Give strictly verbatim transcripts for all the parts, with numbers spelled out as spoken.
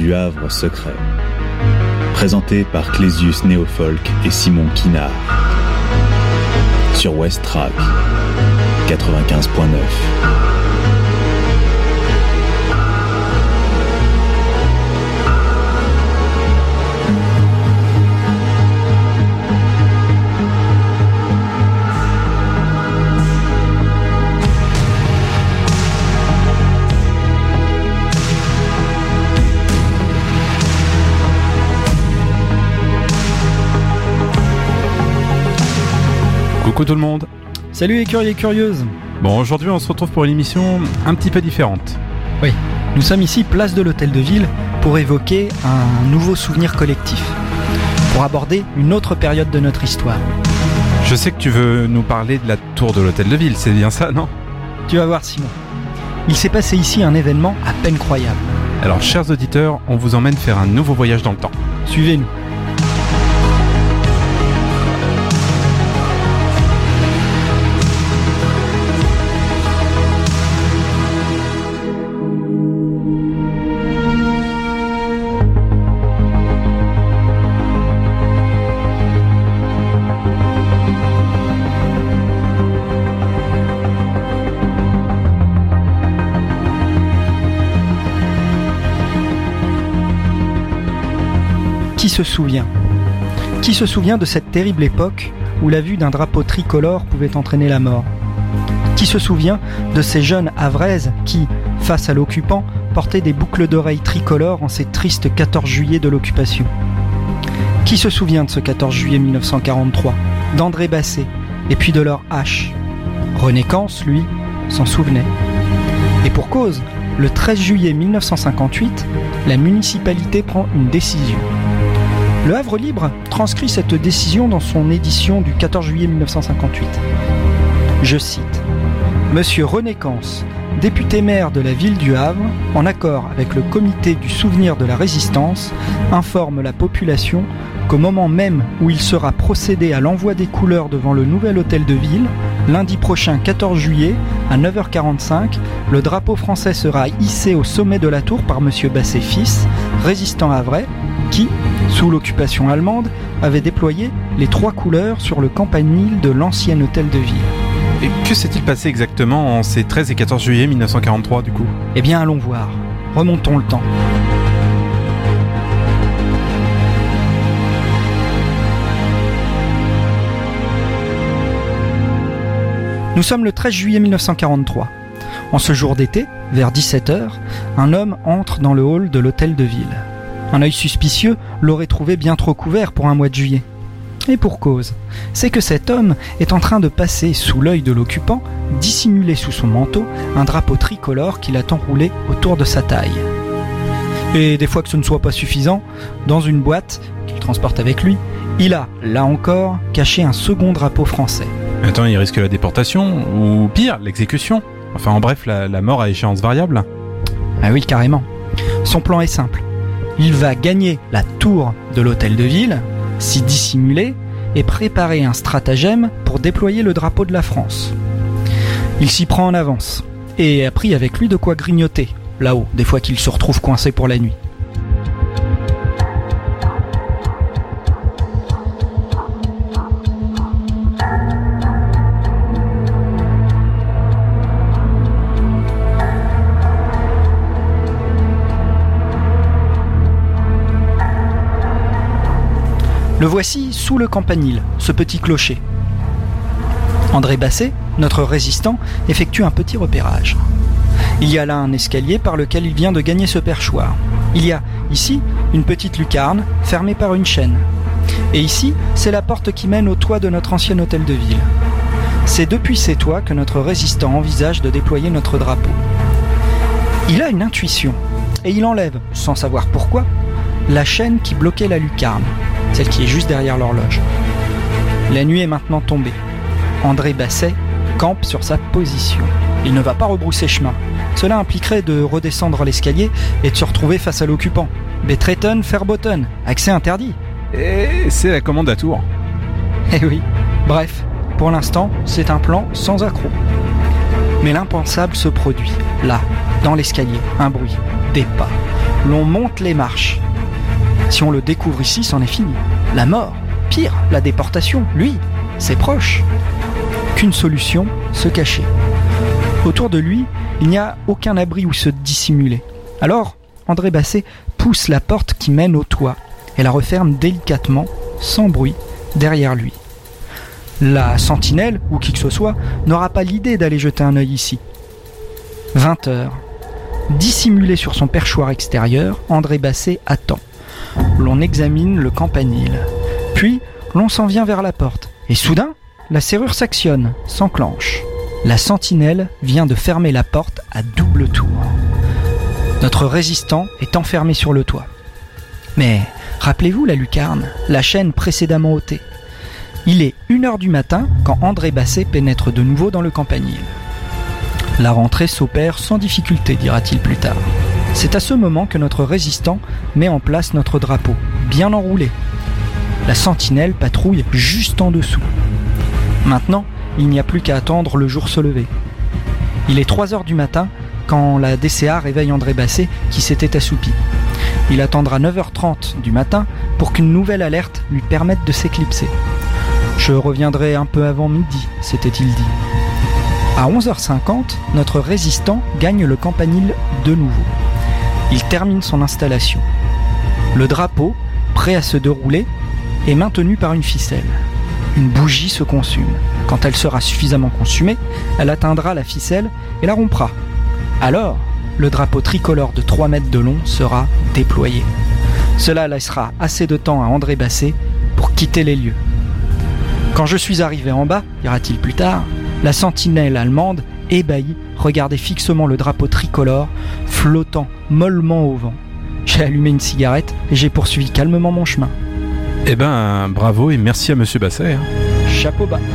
du Havre secret. Présenté par Clésius Néofolk et Simon Quinard. Sur West Track quatre-vingt-quinze point neuf. Coucou tout le monde. Salut les curieux et curieuses. Bon, aujourd'hui on se retrouve pour une émission un petit peu différente. Oui, nous sommes ici place de l'Hôtel de Ville pour évoquer un nouveau souvenir collectif, pour aborder une autre période de notre histoire. Je sais que tu veux nous parler de la tour de l'Hôtel de Ville, c'est bien ça, non ? Tu vas voir Simon, il s'est passé ici un événement à peine croyable. Alors chers auditeurs, on vous emmène faire un nouveau voyage dans le temps. Suivez-nous. Qui se souvient Qui se souvient de cette terrible époque où la vue d'un drapeau tricolore pouvait entraîner la mort ? Qui se souvient de ces jeunes Havraises qui, face à l'occupant, portaient des boucles d'oreilles tricolores en ces tristes quatorze juillet de l'occupation ? Qui se souvient de ce quatorze juillet mille neuf cent quarante-trois, d'André Basset et puis de leur hache ? René Cans, lui, s'en souvenait. Et pour cause, le treize juillet mille neuf cent cinquante-huit, la municipalité prend une décision. Le Havre Libre transcrit cette décision dans son édition du quatorze juillet mille neuf cent cinquante-huit. Je cite : « Monsieur René Cans, député maire de la ville du Havre, en accord avec le comité du souvenir de la Résistance, informe la population qu'au moment même où il sera procédé à l'envoi des couleurs devant le nouvel hôtel de ville, lundi prochain quatorze juillet, à neuf heures quarante-cinq, le drapeau français sera hissé au sommet de la tour par Monsieur Basset fils, résistant havrais, qui, sous l'occupation allemande, avait déployé les trois couleurs sur le campanile de l'ancien hôtel de ville. » Et que s'est-il passé exactement en ces treize et quatorze juillet mille neuf cent quarante-trois du coup ? Eh bien allons voir, remontons le temps. Nous sommes le treize juillet mille neuf cent quarante-trois. En ce jour d'été, vers dix-sept heures, un homme entre dans le hall de l'hôtel de ville. Un œil suspicieux l'aurait trouvé bien trop couvert pour un mois de juillet. Et pour cause, c'est que cet homme est en train de passer sous l'œil de l'occupant, dissimulé sous son manteau, un drapeau tricolore qu'il a enroulé autour de sa taille. Et des fois que ce ne soit pas suffisant, dans une boîte qu'il transporte avec lui, il a, là encore, caché un second drapeau français. Attends, il risque la déportation, ou pire, l'exécution. Enfin en bref, la, la mort à échéance variable. Ah oui, carrément. Son plan est simple. Il va gagner la tour de l'hôtel de ville, s'y dissimuler et préparer un stratagème pour déployer le drapeau de la France. Il s'y prend en avance et a pris avec lui de quoi grignoter, là-haut, des fois qu'il se retrouve coincé pour la nuit. Le voici sous le campanile, ce petit clocher. André Basset, notre résistant, effectue un petit repérage. Il y a là un escalier par lequel il vient de gagner ce perchoir. Il y a ici une petite lucarne fermée par une chaîne. Et ici, c'est la porte qui mène au toit de notre ancien hôtel de ville. C'est depuis ces toits que notre résistant envisage de déployer notre drapeau. Il a une intuition, et il enlève, sans savoir pourquoi, la chaîne qui bloquait la lucarne, celle qui est juste derrière l'horloge. La nuit est maintenant tombée. André Basset campe sur sa position. Il ne va pas rebrousser chemin. Cela impliquerait de redescendre l'escalier et de se retrouver face à l'occupant. Betreten, verboten, accès interdit. Et c'est la commande à tour. Eh oui. Bref, pour l'instant, c'est un plan sans accroc. Mais l'impensable se produit. Là, dans l'escalier, un bruit, des pas. L'on monte les marches. Si on le découvre ici, c'en est fini. La mort, pire, la déportation, lui, ses proches. Qu'une solution, se cacher. Autour de lui, il n'y a aucun abri où se dissimuler. Alors, André Basset pousse la porte qui mène au toit et la referme délicatement, sans bruit, derrière lui. La sentinelle, ou qui que ce soit, n'aura pas l'idée d'aller jeter un œil ici. vingt heures. Dissimulé sur son perchoir extérieur, André Basset attend. L'on examine le campanile. Puis, l'on s'en vient vers la porte. Et soudain, la serrure s'actionne, s'enclenche. La sentinelle vient de fermer la porte à double tour. Notre résistant est enfermé sur le toit. Mais, rappelez-vous la lucarne, la chaîne précédemment ôtée. Il est une heure du matin quand André Basset pénètre de nouveau dans le campanile. La rentrée s'opère sans difficulté, dira-t-il plus tard. C'est à ce moment que notre résistant met en place notre drapeau, bien enroulé. La sentinelle patrouille juste en dessous. Maintenant, il n'y a plus qu'à attendre le jour se lever. Il est trois heures du matin quand la D C A réveille André Basset qui s'était assoupi. Il attendra neuf heures trente du matin pour qu'une nouvelle alerte lui permette de s'éclipser. Je reviendrai un peu avant midi, s'était-il dit. À onze heures cinquante, notre résistant gagne le campanile de nouveau. Il termine son installation. Le drapeau, prêt à se dérouler, est maintenu par une ficelle. Une bougie se consume. Quand elle sera suffisamment consumée, elle atteindra la ficelle et la rompra. Alors, le drapeau tricolore de trois mètres de long sera déployé. Cela laissera assez de temps à André Basset pour quitter les lieux. Quand je suis arrivé en bas, dira-t-il plus tard, la sentinelle allemande, ébahie, regardait fixement le drapeau tricolore flottant mollement au vent. J'ai allumé une cigarette et j'ai poursuivi calmement mon chemin. Eh ben, bravo et merci à Monsieur Basset. Hein. Chapeau bas.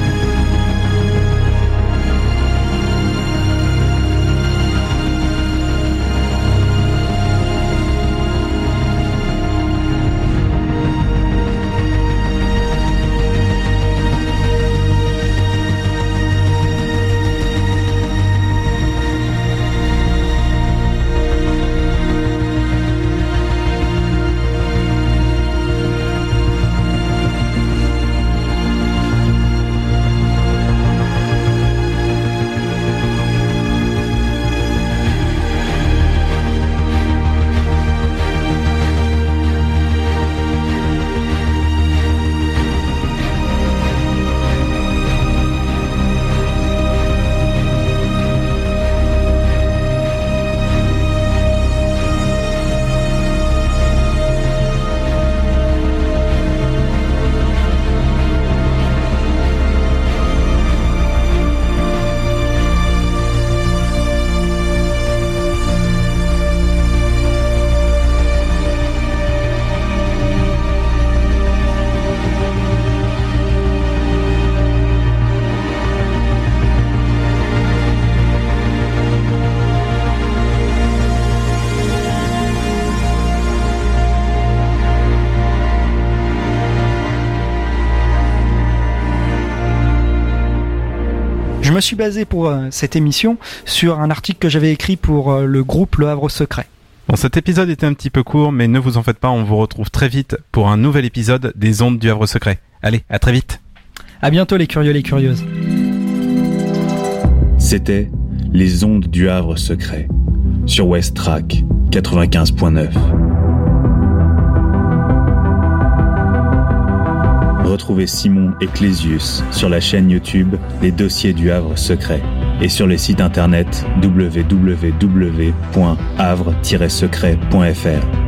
Je me suis basé pour euh, cette émission sur un article que j'avais écrit pour euh, le groupe Le Havre Secret. Bon, cet épisode était un petit peu court, mais ne vous en faites pas, on vous retrouve très vite pour un nouvel épisode des Ondes du Havre Secret. Allez, à très vite. À bientôt les curieux, les curieuses. C'était Les Ondes du Havre Secret sur West Track quatre-vingt-quinze point neuf. Retrouvez Simon et Clésius sur la chaîne YouTube Les Dossiers du Havre Secret et sur le site internet w w w point havre tiret secret point f r.